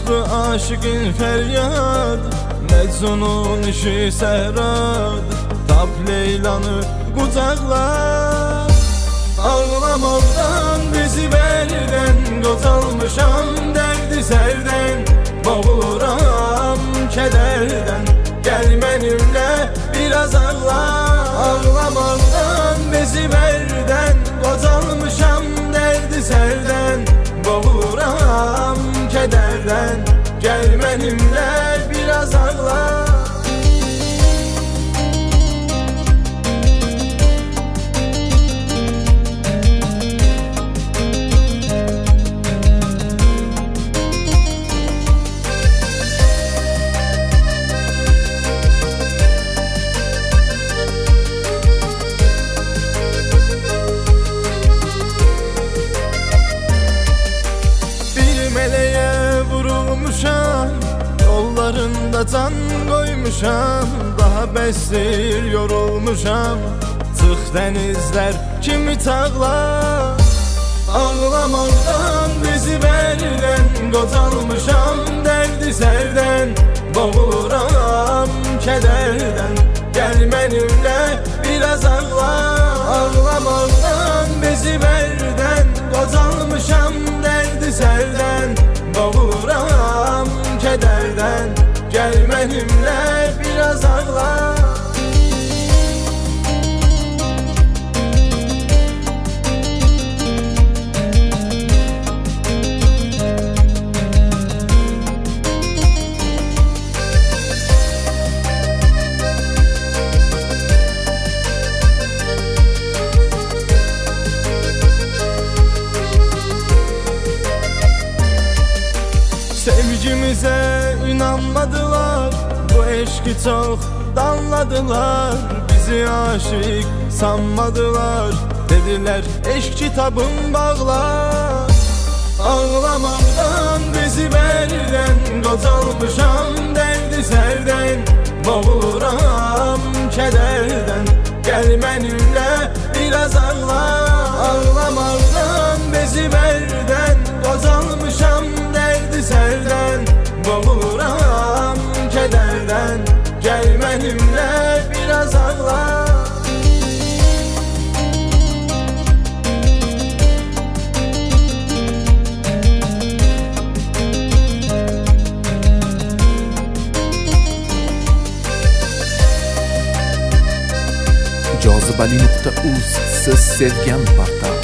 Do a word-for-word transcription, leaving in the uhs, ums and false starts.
Aslı aşıkın feryad, Mecnun'un işi sehrad. Tap Leylanı kucaklar. Ağlamaktan bizi belden, Qocalmışam derdi serden, Boğuluram kederden, Gel benimle biraz ağla. Ağlamaktan bizi belden, Qocalmışam derdi serden, Boğuluram kederden, Gel benimle biraz ağla. Meleğe vurulmuşam, yollarında can koymuşam, daha bestir yorulmuşam. Çık denizler kimi tağlar. Ağlamaktan bizi belden, Qocalmışam derdi serden, Boğuluram kederden, Gel benimle biraz ağla. Ağlamaktan bizi belden, Qocalmışam derdi serden, Boğuluram kederden, Gel benimle biraz ağla. Sevgimize inanmadılar, bu eşki çok danladılar. Bizi aşık sanmadılar, dediler eşk kitabın bağlar. Ağlamaktan bizi belden, Qocalmışam derdi serden, Boğuluram kederden, Gel benimle biraz ağla. Ağlamaktan bizi belden, Qocalmışam derdi serden, Boğuluram kederden, Gel benimle biraz ağla. Cazibeli nokta uz Siz sevgan portal.